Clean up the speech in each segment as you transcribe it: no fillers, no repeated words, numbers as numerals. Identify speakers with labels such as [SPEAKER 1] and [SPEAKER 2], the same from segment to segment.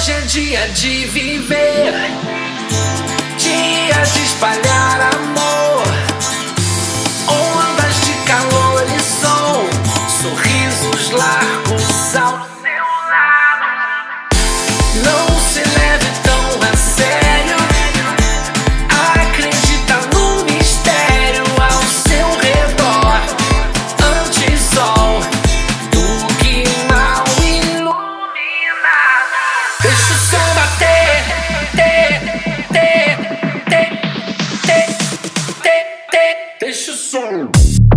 [SPEAKER 1] Hoje é dia de viver, dia de espalhar amor, ondas de calor e som, sorrisos largos ao seu lado. Não se leve tão a sério, acredita no mistério ao seu redor. Antes sol do que mal iluminado. Deixa o som bater, deixa o som.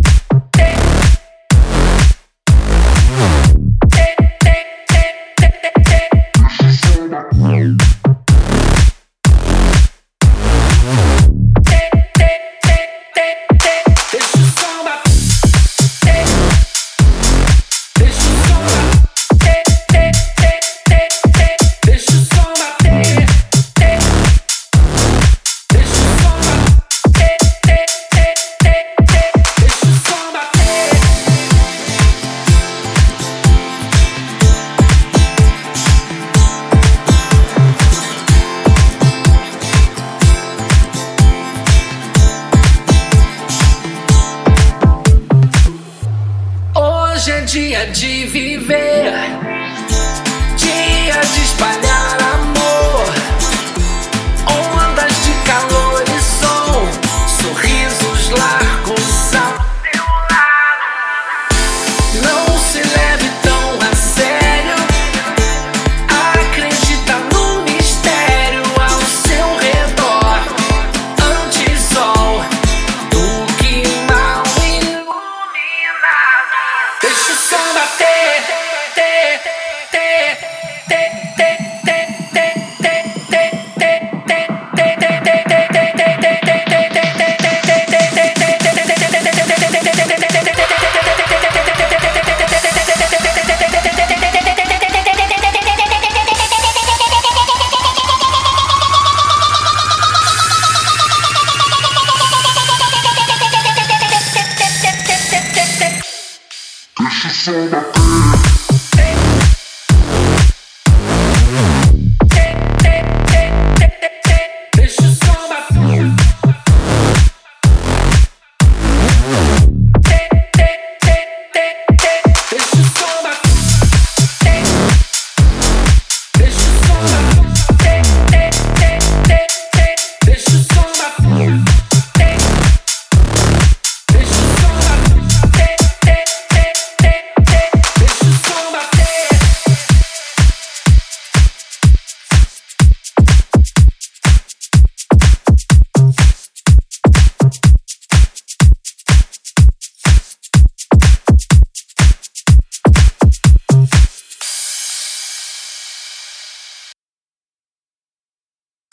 [SPEAKER 1] Hoje é dia de viver, dia de espalhar amor, ondas de calor e som, sorrisos lá.